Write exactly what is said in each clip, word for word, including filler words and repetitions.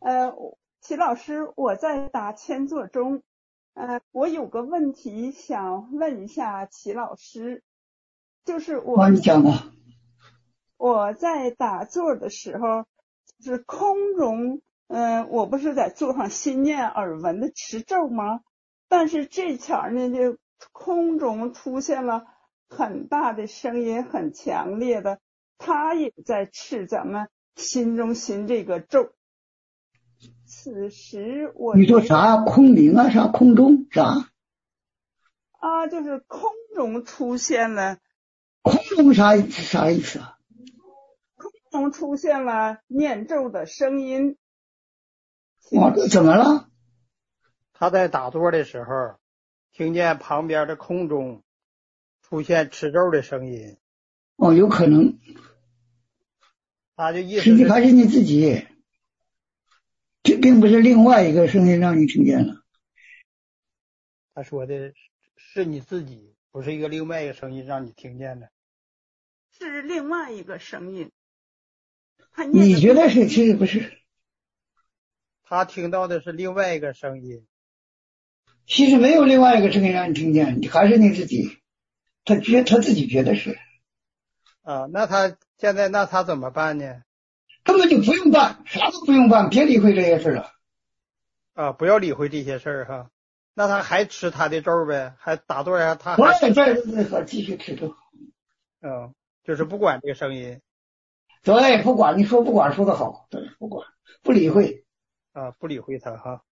呃，齐老师，我在打千座中，呃，我有个问题想问一下齐老师，就是我啊，你讲吧。 我在打坐的时候，就是空中，嗯、呃，我不是在座上心念耳闻的持咒吗？但是这前呢，就空中出现了很大的声音，很强烈的，他也在持咱们心中心这个咒。此时我你说啥？空灵啊？啥空中啥？ 啊，就是空中出现了， 空中啥啥意思啊？ 空中出现了念咒的声音。 哦，怎么了？ 他在打坐的时候，听见旁边的空中出现持咒的声音。 哦，有可能。 他就意思实际还是你自己，这并不是另外一个声音让你听见了。 他说的是你自己，不是一个另外一个声音让你听见的。 是另外一个声音。 你觉得是？其实不是。 他听到的是另外一个声音。 其实没有另外一个声音让你听见，还是你自己。他觉他自己觉得是。 啊，那他现在那他怎么办呢？ 根本就不用办，啥都不用办，别理会这些事了。 啊，不要理会这些事儿哈。那他还吃他的咒呗，还打坐呀，他还对对对对，继续吃咒。 嗯，就是不管这个声音。 对，不管，你说不管说得好，对，不管，不理会。 啊，不理会他哈。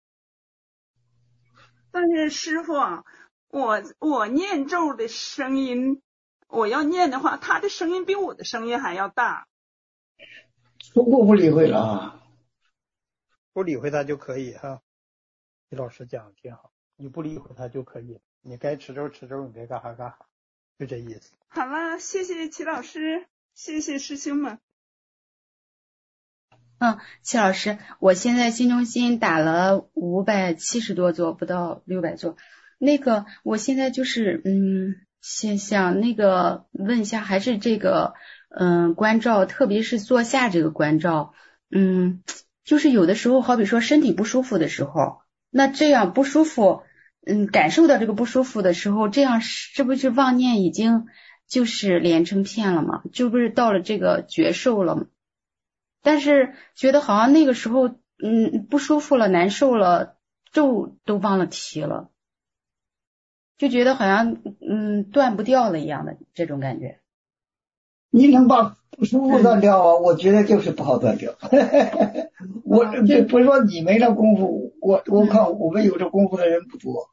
但是师傅啊，我我念咒的声音，我要念的话，他的声音比我的声音还要大。 说过不理会了啊， 不理会他就可以哈。李老师讲的挺好，你不理会他就可以，你该吃粥吃粥，你该干啥干啥，就这意思。 好了，谢谢齐老师，谢谢师兄们。 嗯，齐老师，我现在心中心打了五百七十多座，不到六百座。那个，我现在就是嗯，想想那个问一下，还是这个嗯关照，特别是坐下这个关照，嗯，就是有的时候，好比说身体不舒服的时候，那这样不舒服，嗯，感受到这个不舒服的时候，这样是不是妄念已经就是连成片了吗？就不是到了这个觉受了吗？但是觉得好像那个时候，嗯，不舒服了，难受了，咒都忘了提了，就觉得好像嗯断不掉了一样的这种感觉。 你能把不舒服断掉啊？嗯、我觉得就是不好断掉。我这不是说你没那功夫，我我看我们有这功夫的人不多。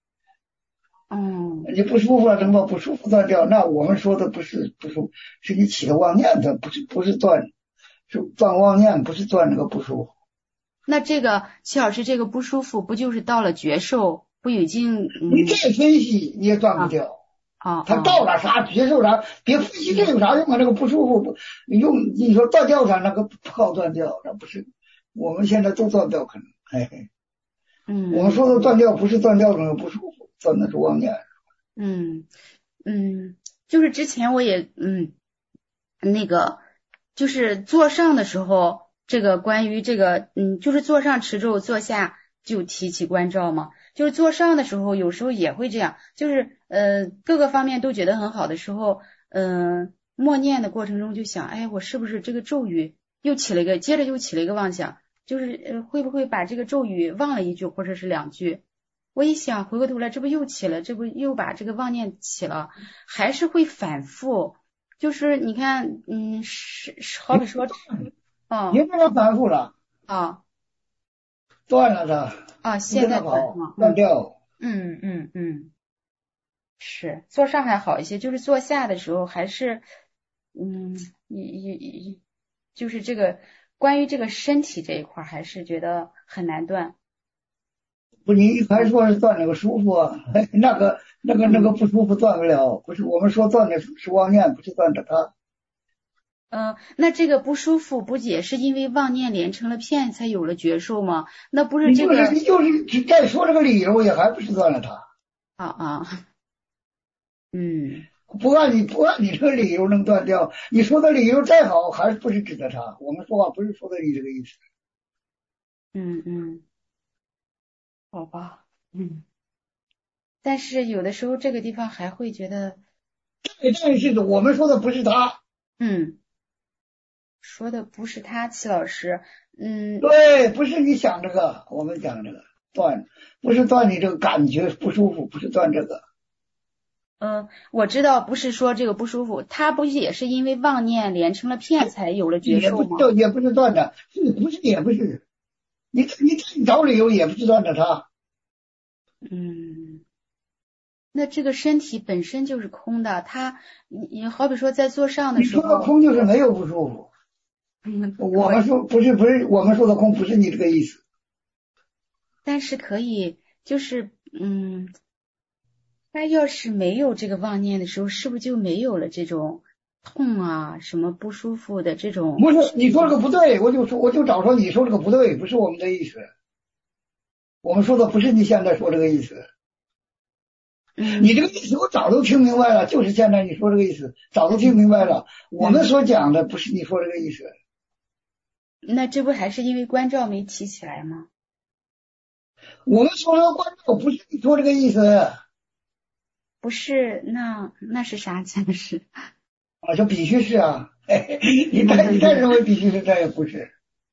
嗯， 你不舒服了，能把不舒服断掉？那我们说的不是不舒服，是你起的妄念的，不是不是断。是断妄念，不是断这个不舒服。 那这个齐老师，这个不舒服不就是到了觉受，不已经、嗯、 你再分析你也断不掉啊。 他到了啥觉受啥，别分析这有啥用啊？这个不舒服用你说断掉啥，那个不好断掉，那不是我们现在都断掉可能。嘿嘿， 嗯， 我们说的断掉不是断掉这个不舒服，断的是妄念。 嗯嗯，就是之前我也嗯那个。就是坐上的时候，这个关于这个，嗯，就是坐上持咒，坐下就提起关照嘛。就是坐上的时候，有时候也会这样，就是呃各个方面都觉得很好的时候，嗯、呃，默念的过程中就想，哎，我是不是这个咒语又起了一个，接着又起了一个妄想，就是呃会不会把这个咒语忘了一句或者是两句？我一想，回过头来，这不又起了，这不又把这个妄念起了，还是会反复。就是你看，嗯，是好比说，哦， 别那么反复了啊， 断了的啊，现在断断掉， 嗯嗯嗯，是坐上还好一些，就是坐下的时候还是，嗯，一一一，就是这个关于这个身体这一块还是觉得很难断。 不，你还说是断那个舒服啊？那个、那个、那个不舒服断不了，不是我们说断的是妄念，不是断的它。 嗯、呃，那这个不舒服不也是因为妄念连成了片才有了觉受吗？那不是这个， 你就是你就是再说这个理由，也还不是断了它。 啊啊，嗯， 不按你不按你这个理由能断掉，你说的理由再好，还是不是指的它。我们说话不是说的你这个意思。 嗯嗯，好吧，嗯。但是有的时候这个地方还会觉得， 但是我们说的不是他， 嗯，说的不是他，齐老师，嗯对，不是你想这个，我们讲这个断，不是断你这个感觉不舒服，不是断这个。 嗯，我知道不是说这个不舒服，他不也是因为妄念连成了片才有了觉也不受吗？ 是，也不是断的，是不是也不是，你你找理由也不是断的他。 嗯，那这个身体本身就是空的，他你你好比说在做上的你说的时候， 空就是没有不舒服。 嗯， 我们说不是不是，我们说的空不是你这个意思。 但是可以就是嗯。他要是没有这个妄念的时候，是不是就没有了这种痛啊、什么不舒服的这种？ 不是，你说这个不对，我就说我就找说你说这个不对，不是我们的意思。我们说的不是你现在说这个意思。 嗯， 你这个意思我早都听明白了，就是现在你说这个意思，早都听明白了。我们所讲的不是你说这个意思。 那这不还是因为关照没提起来吗？ 我们说的关照不是你说这个意思。 不是，那那是啥才是？ 啊，就必须是啊，嘿嘿你再你再认为必须是，这也不是。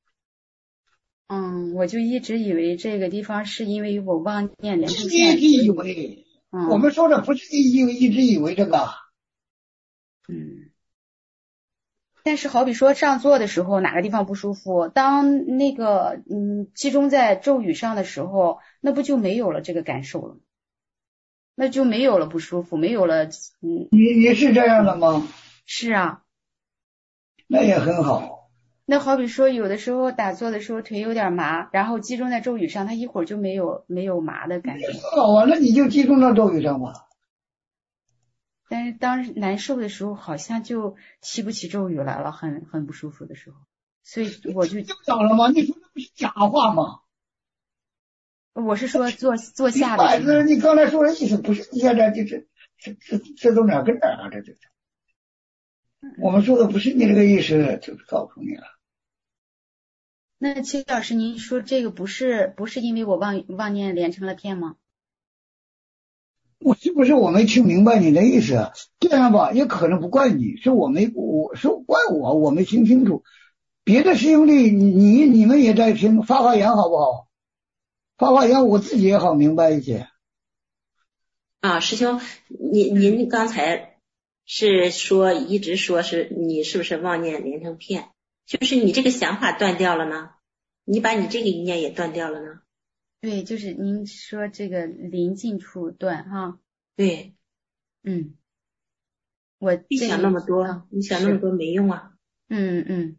嗯，我就一直以为这个地方是因为我妄念连成你片。 一直以为， 嗯， 我们说的不是你一一直以为这个。 嗯。但是好比说上座的时候哪个地方不舒服，当那个嗯集中在咒语上的时候，那不就没有了这个感受了？那就没有了不舒服，没有了嗯。 你你是这样的吗？ 是啊。 那也很好。 那好比说有的时候打坐的时候腿有点麻，然后集中在咒语上，它一会儿就没有没有麻的感觉。 好啊，那你就集中到咒语上吧。 但是当难受的时候，好像就提不起咒语来了，很很不舒服的时候，所以我就就找了吗？你说这不是假话吗？ 我是说坐坐你下的时候。 你刚才说的意思不是你现在这这这这这都哪跟哪啊？这这我们说的不是你这个意思，就是告诉你了。 那齐老师，您说这个不是不是因为我妄妄念连成了片吗？ 我是不是我没听明白你的意思？这样吧，也可能不怪你，是我没我是怪我，我没听清楚。别的师兄弟，你你你们也在听，发发言好不好？发发言，我自己也好明白一些。 啊，师兄，您您刚才是说一直说是你是不是妄念连成片？就是你这个想法断掉了呢？你把你这个一念也断掉了呢？ 对，就是您说这个临近处断哈。 对， 嗯，我你想那么多， 啊、 你想那么多没用啊。 嗯嗯。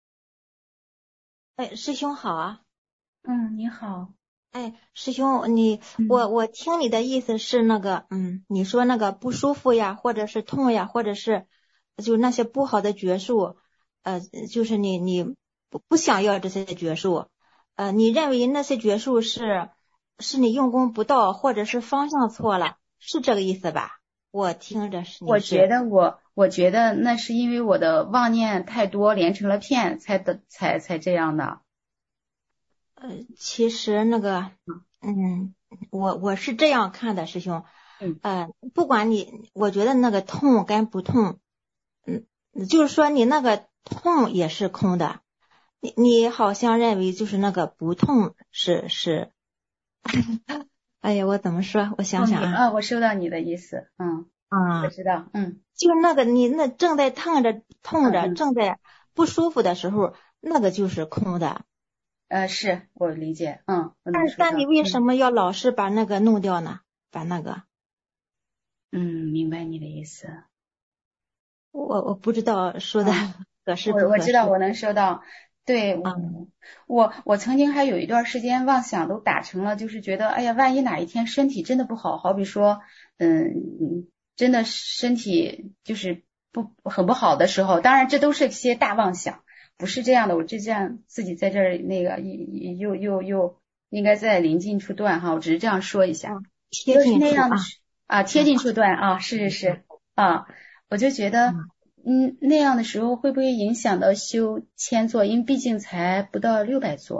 哎，师兄好啊。 嗯，你好。 哎，师兄，你我我听你的意思是那个，嗯，你说那个不舒服呀，或者是痛呀，或者是就那些不好的觉受，呃，就是你你不不想要这些觉受，呃，你认为那些觉受是是你用功不到，或者是方向错了，是这个意思吧？我听着是。 我觉得我我觉得那是因为我的妄念太多，连成了片，才的才才这样的。 呃，其实那个，嗯，我我是这样看的，师兄， 嗯， 呃，不管你，我觉得那个痛跟不痛，嗯，就是说你那个痛也是空的，你你好像认为就是那个不痛是是，哎呀，我怎么说？我想想啊， 啊，我收到你的意思，嗯， 啊， 我知道，嗯， 就是那个你那正在疼着痛着， 嗯、 正在不舒服的时候，那个就是空的。 呃，是我理解，嗯， 但但你为什么要老是把那个弄掉呢？把那个， 嗯，明白你的意思。 我我不知道说的合适不合适。 我我知道，我能收到。对， 嗯， 我我曾经还有一段时间妄想都打成了，就是觉得，哎呀，万一哪一天身体真的不好，好比说，嗯，真的身体就是不很不好的时候，当然这都是一些大妄想。不是这样的，我就这样自己在这儿那个又又又应该在临近处断哈，我只是这样说一下， 贴近处啊啊贴近处断啊，是是是啊，我就觉得嗯那样的时候会不会影响到修千座？因为毕竟才不到六百座，我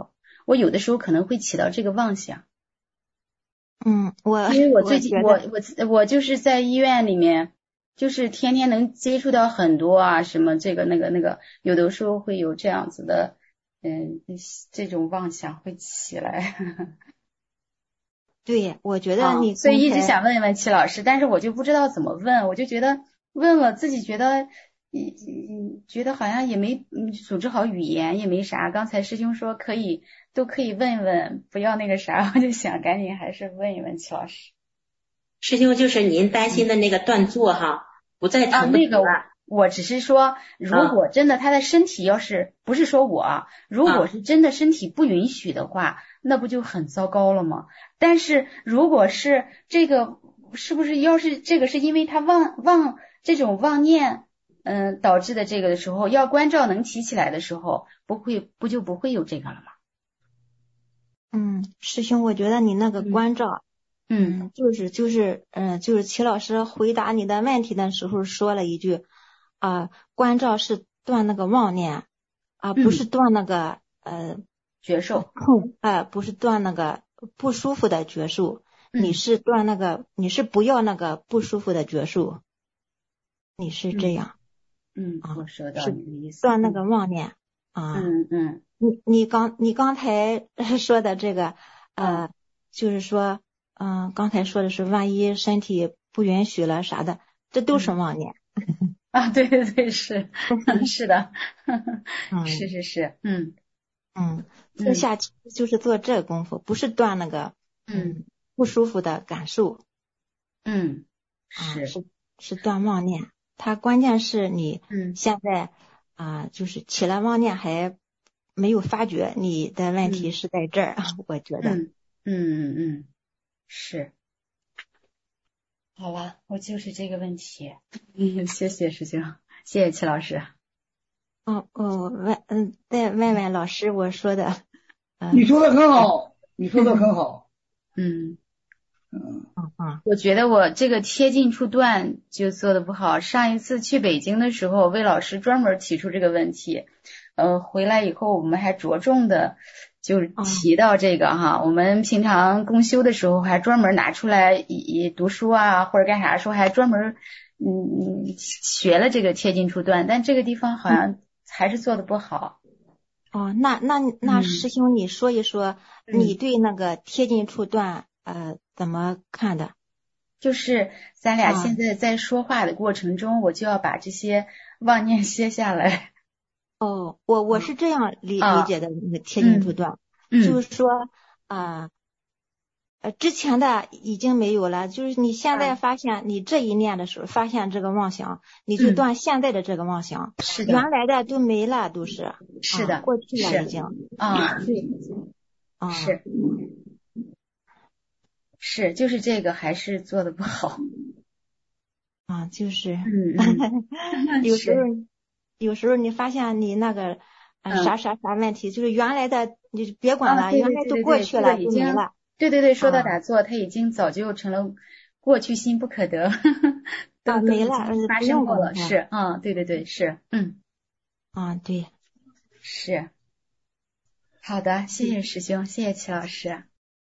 我有的时候可能会起到这个妄想。 嗯，我因为我最近我我我我就是在医院里面，就是天天能接触到很多啊，什么这个那个那个，有的时候会有这样子的，嗯，这种妄想会起来。 对，我觉得你、 啊、所以一直想问问齐老师，但是我就不知道怎么问，我就觉得问了自己觉得，嗯嗯，觉得好像也没组织好语言，也没啥。刚才师兄说可以，都可以问问，不要那个啥，我就想赶紧还是问一问齐老师。 师兄，就是您担心的那个断座哈，不再疼不疼了？ 啊，那个我只是说，如果真的他的身体要是、啊、不是说我，如果是真的身体不允许的话，啊、那不就很糟糕了吗？但是如果是这个，是不是要是这个是因为他妄妄这种妄念，嗯、呃，导致的这个的时候，要关照能提起来的时候，不会不就不会有这个了吗？ 嗯，师兄，我觉得你那个关照， 嗯， 嗯就是就是嗯、呃，就是齐老师回答你的问题的时候说了一句，啊、呃，关照是断那个妄念，啊、呃，不是断那个、嗯、呃觉受， 啊、呃，不是断那个不舒服的觉受， 嗯、 你是断那个，你是不要那个不舒服的觉受，你是这样， 嗯， 啊、 我收到你的意思， 断那个妄念，啊， 嗯嗯， 你你刚你刚才说的这个，呃，嗯、就是说，嗯、呃，刚才说的是万一身体不允许了啥的，这都是妄念。 嗯、啊，对对对，是，是的， 嗯、 是是是，嗯嗯，做下去就是做这个功夫，不是断那个嗯不舒服的感受， 嗯， 是、 啊、 是是断妄念。它关键是你嗯现在啊、呃，就是起了妄念还没有发觉，你的问题是在这儿，嗯、我觉得。 嗯嗯嗯嗯，是。好了，我就是这个问题。嗯，谢谢师兄，谢谢齐老师。 哦哦，问嗯，再问问老师我说的。 嗯、你说的很好，你说的很好。 嗯嗯嗯， 我觉得我这个贴近处断就做的不好。上一次去北京的时候，魏老师专门提出这个问题，呃，回来以后我们还着重的就提到这个哈。嗯、我们平常共修的时候还专门拿出来以读书啊或者干啥时候还专门嗯学了这个贴近处断，但这个地方好像还是做的不好。 哦，那那那师兄你说一说，嗯、你对那个贴近处断呃怎么看的？ 就是咱俩现在在说话的过程中，啊、我就要把这些妄念歇下来。 哦，我我是这样理、 啊、 理解的那个贴近处断， 嗯、 就是说啊呃之前的已经没有了，就是你现在发现你这一念的时候，啊、发现这个妄想，你就断现在的这个妄想， 嗯、是的， 原来的都没了，都是是的， 啊、过去了已经啊，对， 啊是是就是这个还是做的不好啊，就是嗯嗯有时候有时候你发现你那个呃啥啥啥问题，就是原来的你别管了， 啊、对对对对原来都过去了， 已经都没了。 对对对，说到打坐，它已经早就成了过去心不可得，都、 啊、没了， 发生过了，是，嗯，对对对，是，嗯， 啊，对， 是，好的，谢谢师兄，谢谢齐老师。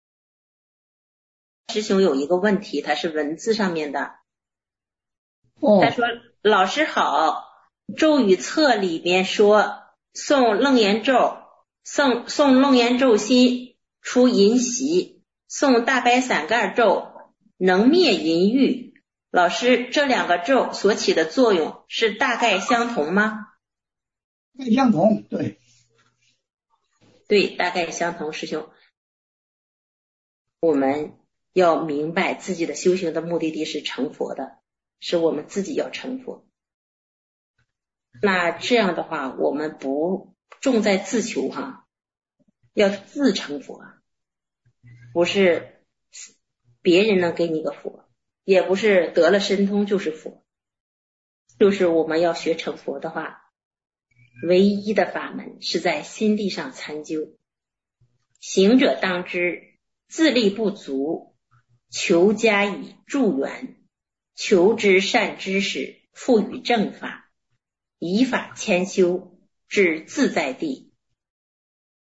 师兄有一个问题，他是文字上面的。 哦， 他说：“老师好，咒语册里边说诵楞严咒，诵诵楞严咒心出淫习，诵大白伞盖咒能灭淫欲。老师，这两个咒所起的作用是大概相同吗？” 大概相同，对， 对，大概相同。师兄，我们要明白自己的修行的目的地是成佛的，是我们自己要成佛。那这样的话，我们不重在自求哈，要自成佛，不是别人能给你个佛，也不是得了神通就是佛，就是我们要学成佛的话，唯一的法门是在心地上参究。行者当知自力不足，求加以助缘，求知善知识，赋予正法，以法谦修，至自在地。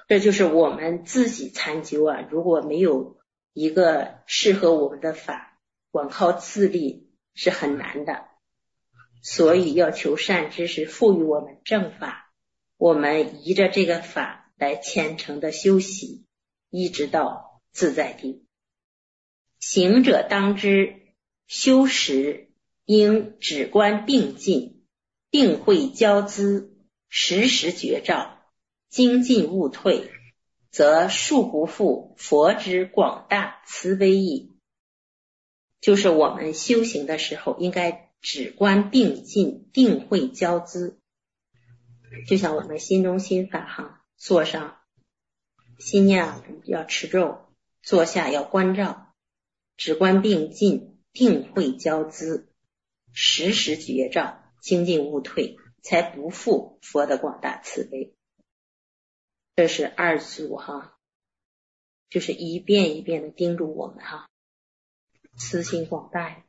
这就是我们自己参究啊，如果没有一个适合我们的法，光靠自力是很难的。所以要求善知识赋予我们正法，我们依着这个法来虔诚的修习，一直到自在地。行者当知，修时应止观并进，定慧交资，时时觉照，精进勿退，则数不复佛之广大慈悲意。就是我们修行的时候应该止观并进，定慧交资。就像我们心中心法哈，坐上心念要持咒，坐下要关照，止观并进，定慧交资，时时觉照，精进勿退，才不负佛的广大慈悲。这是二祖哈，就是一遍一遍的叮嘱我们哈，慈心广大呀。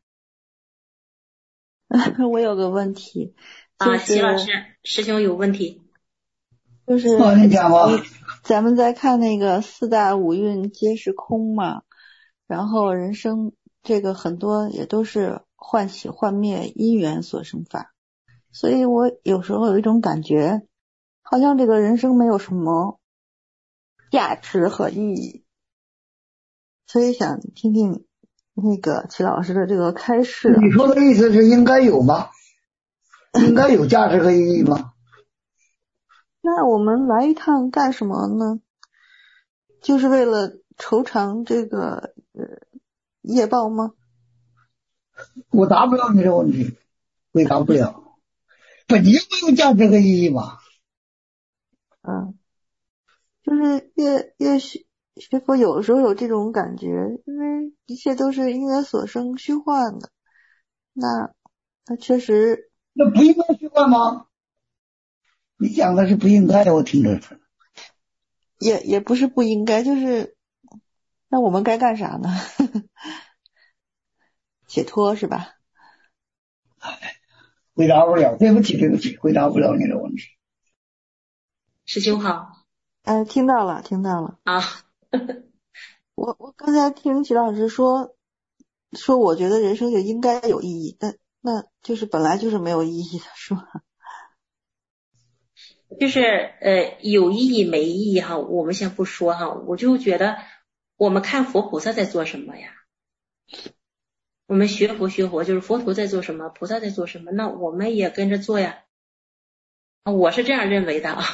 我有个问题， 啊， 就是齐老师，师兄有问题。 就是哦，你讲吧。 咱们在看那个四大五蕴皆是空嘛，然后人生这个很多也都是幻起幻灭因缘所生法，所以我有时候有一种感觉，好像这个人生没有什么价值和意义，所以想听听那个齐老师的这个开示。 你说的意思是应该有吗？应该有价值和意义吗？ 那我们来一趟干什么呢？就是为了酬偿这个呃业报吗？ 我答不了你这个问题，回答不了。本就没有价值和意义嘛。 嗯，就是越越学学佛，有时候有这种感觉，因为一切都是因缘所生，虚幻的。那那确实， 那不应该虚幻吗？你讲的是不应该，我听着是。 也也不是不应该，就是那我们该干啥呢？解脱是吧？ 回答不了，对不起，对不起，回答不了你的问题。 师兄好。 哎，听到了，听到了啊。 我我刚才听齐老师说说，我觉得人生就应该有意义，但那就是本来就是没有意义的，是吧？ 就是呃有意义没意义哈，我们先不说哈，我就觉得我们看佛菩萨在做什么呀？我们学佛学佛就是佛陀在做什么，菩萨在做什么，那我们也跟着做呀。我是这样认为的啊。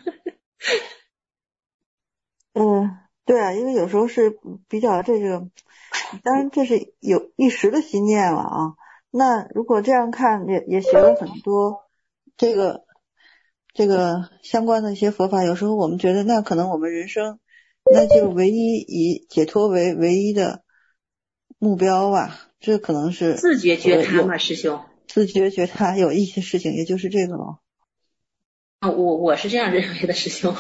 嗯，对啊，因为有时候是比较这个，当然这是有一时的心念了啊。那如果这样看，也也学了很多这个这个相关的一些佛法，有时候我们觉得那可能我们人生那就唯一以解脱为唯一的目标吧，这可能是自觉觉他嘛，师兄。 自觉觉他有意义的事情，也就是这个咯。 啊，我我是这样认为的，师兄。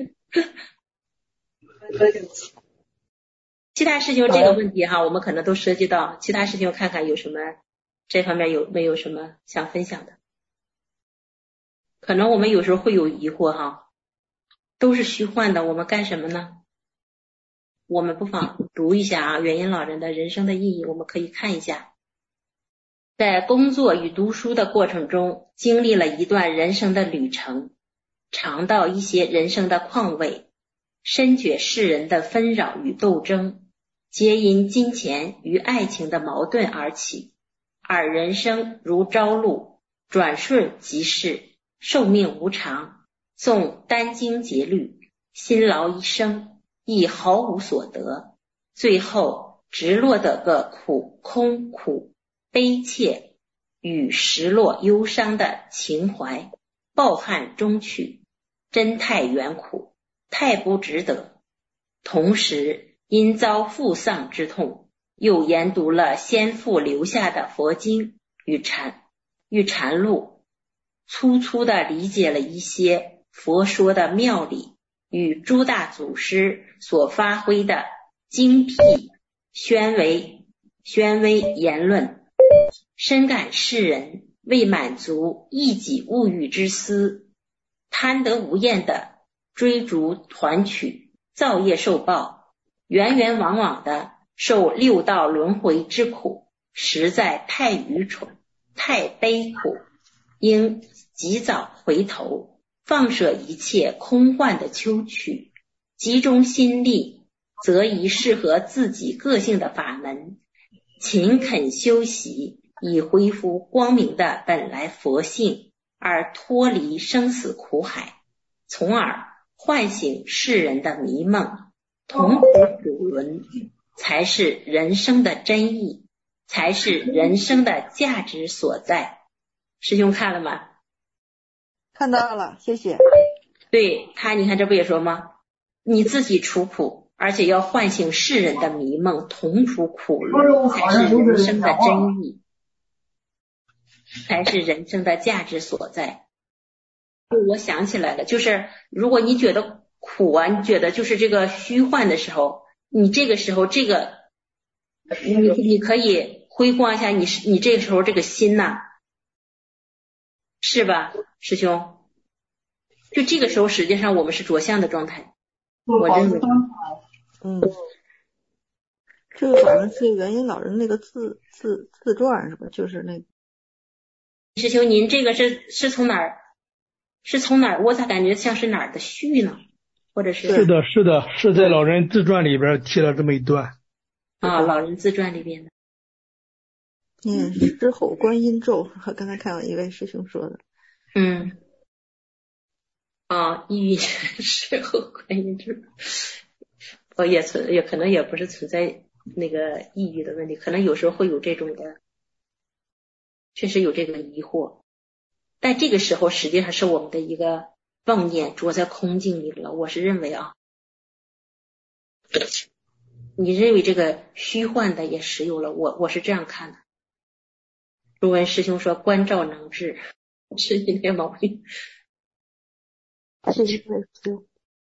其他师兄这个问题哈，我们可能都涉及到，其他师兄看看有什么这方面有没有什么想分享的？可能我们有时候会有疑惑哈，都是虚幻的，我们干什么呢？我们不妨读一下啊，元音老人的人生的意义，我们可以看一下。在工作与读书的过程中，经历了一段人生的旅程，尝到一些人生的况味，深觉世人的纷扰与斗争，皆因金钱与爱情的矛盾而起，而人生如朝露，转瞬即逝，寿命无常，纵殚精竭虑，辛劳一生，亦毫无所得，最后直落得个苦空苦悲切与失落忧伤的情怀，抱憾终去，真太远苦，太不值得。同时因遭父丧之痛，又研读了先父留下的佛经与禅与禅录，粗粗地理解了一些佛说的妙理与诸大祖师所发挥的精辟宣微宣微言论，深感世人为满足一己物欲之私，贪得无厌的追逐团取，造业受报，源源往往的受六道轮回之苦，实在太愚蠢，太悲苦，应及早回头，放舍一切空幻的求取，集中心力，择一适合自己个性的法门，勤恳修习，以恢复光明的本来佛性，而脱离生死苦海，从而唤醒世人的迷梦，同苦苦轮，才是人生的真意，才是人生的价值所在。师兄看了吗？ 看到了，谢谢。 对他，你看这不也说吗？你自己除苦，而且要唤醒世人的迷梦，同处苦轮，才是人生的真意，才是人生的价值所在。我想起来了，就是如果你觉得苦啊，你觉得就是这个虚幻的时候，你这个时候这个你你可以回光一下你你这个时候这个心呐、啊，是吧师兄？就这个时候实际上我们是着相的状态，我认为嗯，这个好像是元音老人那个自自自传是吧？就是那个师兄，您这个是是从哪儿？是从哪儿？我咋感觉像是哪儿的序呢？或者是？ 是的，是的，是在老人自传里边提了这么一段。 啊，老人自传里边的。 嗯，狮吼观音咒，我刚才看到一位师兄说的。 嗯。啊，抑郁狮吼观音咒，我也存也可能也不是存在那个抑郁的问题，可能有时候会有这种的，确实有这个疑惑。但这个时候实际上是我们的一个妄念着在空境里了，我是认为啊，你认为这个虚幻的也实有了，我我是这样看的。如文师兄说观照能治，是你这毛病。 谢谢师兄。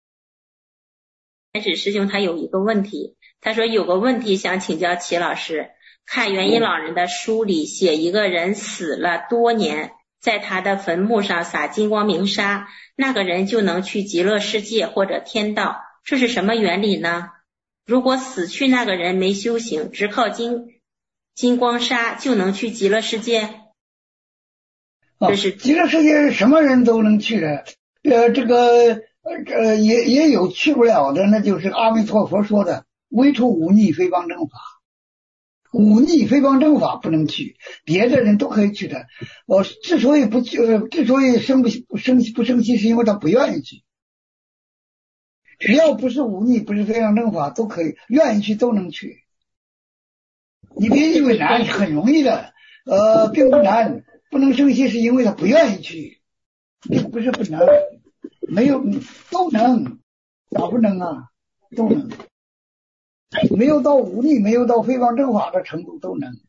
开始师兄他有一个问题，他说有个问题想请教齐老师，看元音老人的书里写一个人死了多年，在他的坟墓上撒金光明砂，那个人就能去极乐世界或者天道，这是什么原理呢？如果死去那个人没修行，只靠金金光砂就能去极乐世界？这是、 哦、极乐世界什么人都能去的，呃，这个呃也也有去不了的，那就是阿弥陀佛说的，唯除忤逆非方正法。忤逆非方正法不能去，别的人都可以去的。我之所以不去，呃，之所以生不生不生气，是因为他不愿意去。只要不是忤逆，不是非方正法，都可以，愿意去都能去。你别以为难，很容易的，呃，并不难。不能生气是因为他不愿意去，并不是不能，没有都能，咋不能啊？都能。没有到忤逆，没有到非方正法的程度都能。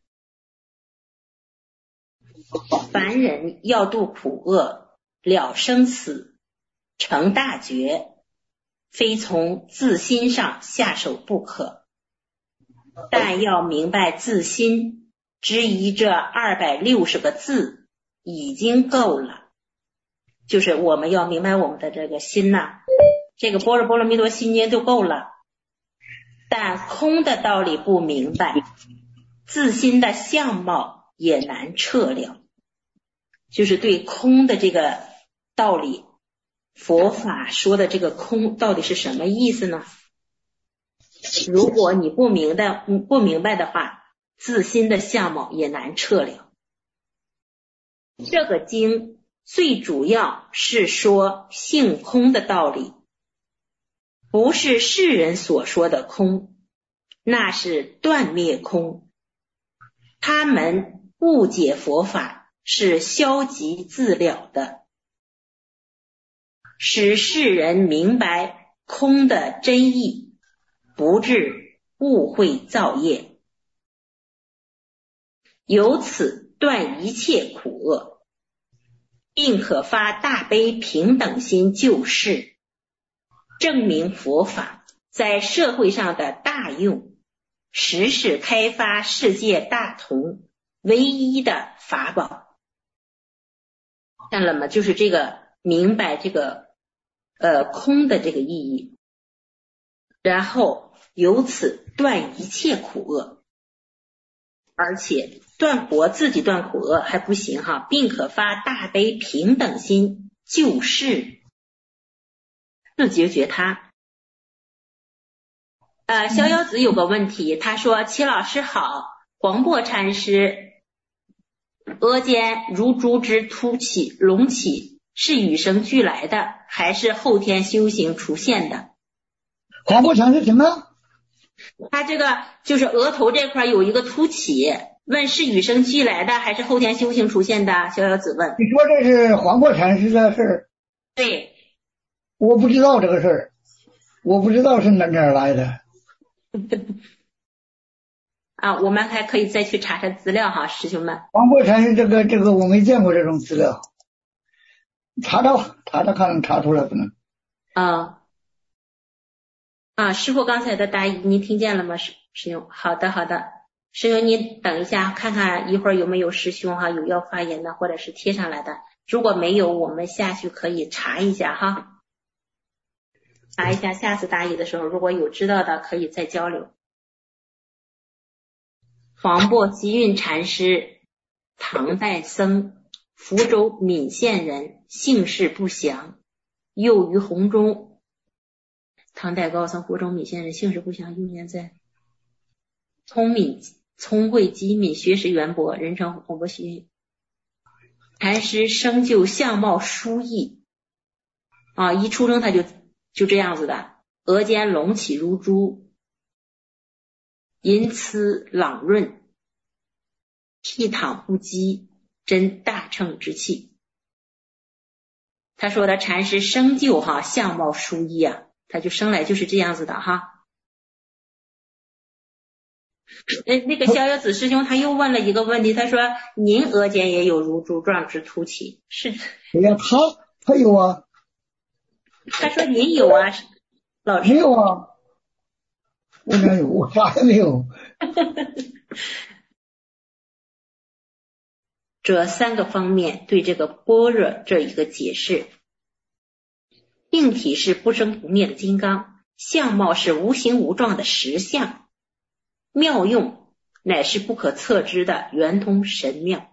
凡人要度苦厄，了生死，成大觉，非从自心上下手不可。但要明白自心，只以这二百六十个字已经够了。就是我们要明白我们的这个心呐、啊，这个般若波罗蜜多心经就够了。但空的道理不明白，自心的相貌也难彻了。就是对空的这个道理，佛法说的这个空到底是什么意思呢？如果你不明白不明白的话，自心的相貌也难彻了。这个经最主要是说性空的道理，不是世人所说的空，那是断灭空。他们误解佛法是消极自了的，使世人明白空的真意，不致误会造业，由此断一切苦厄，并可发大悲平等心救世，证明佛法在社会上的大用，实是开发世界大同唯一的法宝。看了吗？就是这个明白这个呃空的这个意义，然后由此断一切苦厄，而且断佛自己断苦厄还不行哈，并可发大悲平等心，救世自觉觉他。呃，逍遥子有个问题，他说：齐老师好，黄檗禅师额间如珠之凸起隆起是与生俱来的，还是后天修行出现的？ 黄檗禅是什么？ 他这个就是额头这块有一个凸起，问是与生俱来的还是后天修行出现的？逍遥子问。 你说这是黄檗禅师的事儿？ 对， 我不知道这个事儿，我不知道是哪哪儿来的。 啊，我们还可以再去查查资料哈，师兄们。 黄檗禅师这个这个我没见过这种资料，查查查查看能查出来不能？ 啊啊，师傅刚才的答疑您听见了吗？师师兄，好的好的，师兄您等一下看看一会儿有没有师兄哈有要发言的或者是贴上来的，如果没有我们下去可以查一下哈，查一下，下次答疑的时候如果有知道的可以再交流。黄檗集运禅师，唐代僧，福州闽县人，姓氏不详，幼于弘中。唐代高僧，福州闽县人，姓氏不详，幼年在。聪明聪慧机敏，学识渊博，人称黄檗集运禅师，生就相貌殊异啊，一出生他就就这样子的，额间隆起如珠，银丝朗润，倜傥不羁，真大乘之气。他说的禅师生就哈相貌殊异啊，他就生来就是这样子的哈。呃，那个逍遥子师兄他又问了一个问题，他说您额间也有如珠状之凸起，是？ 对呀，他他有啊。 他说您有啊，老师。 没有啊，我哪有？我啥也没有。 这三个方面对这个般若这一个解释。硬体是不生不灭的金刚，相貌是无形无状的实相，妙用乃是不可测知的圆通神妙。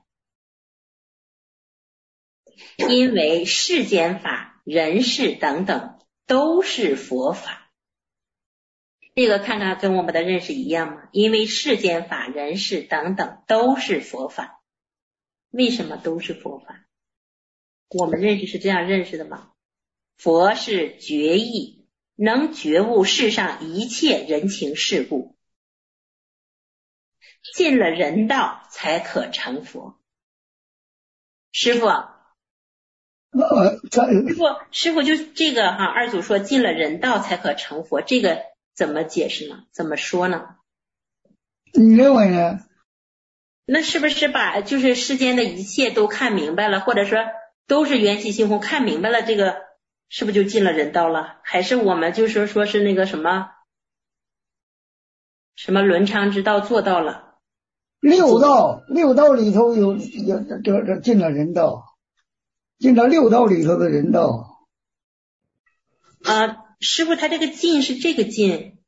因为世间法、人事等等都是佛法，这个看看跟我们的认识一样吗？因为世间法、人事等等都是佛法，为什么都是佛法？我们认识是这样认识的吗？佛是觉意，能觉悟世上一切人情世故，进了人道才可成佛。师傅， 呃， 师傅，师傅就这个哈，二祖说进了人道才可成佛，这个怎么解释呢？怎么说呢？ 你认为呢？ 那是不是把就是世间的一切都看明白了，或者说都是缘起性空，看明白了，这个是不是就进了人道了？还是我们就是说是那个什么什么伦常之道做到了？ 六道，六道里头有有这这进了人道，进到六道里头的人道。 啊，师傅，他这个进是这个进。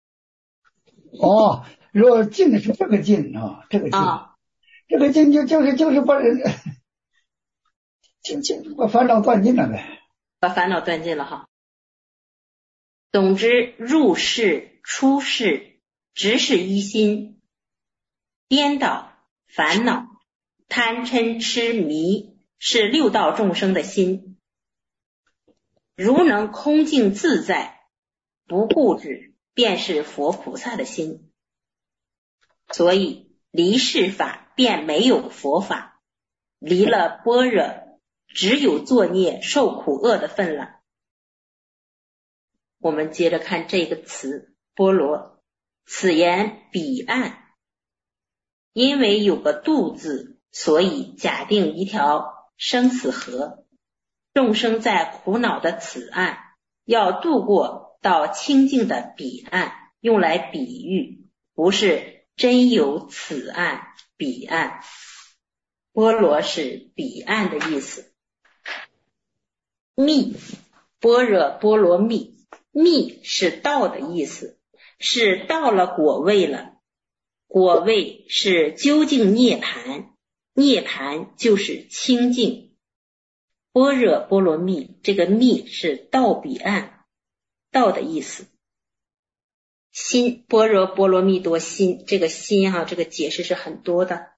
哦，如果进的是这个进啊，这个进， 啊、 这个进就就是就是把人就就把烦恼断尽了呗。 把烦恼断尽了哈。总之，入世、出世、直视一心，颠倒、烦恼、贪嗔痴迷，是六道众生的心。如能空静自在，不固执，便是佛菩萨的心。所以离世法便没有佛法，离了般若，只有作孽受苦厄的份了。我们接着看这个词波罗，此言彼岸，因为有个度字，所以假定一条生死河，众生在苦恼的此岸，要渡过到清净的彼岸，用来比喻，不是真有此岸彼岸。波罗是彼岸的意思。密般若波罗蜜，蜜是到的意思，是到了果位了。果位是究竟涅槃，涅槃就是清净。般若波罗蜜，这个蜜是到彼岸，到的意思。心，般若波罗蜜多心，这个心哈、啊，这个解释是很多的。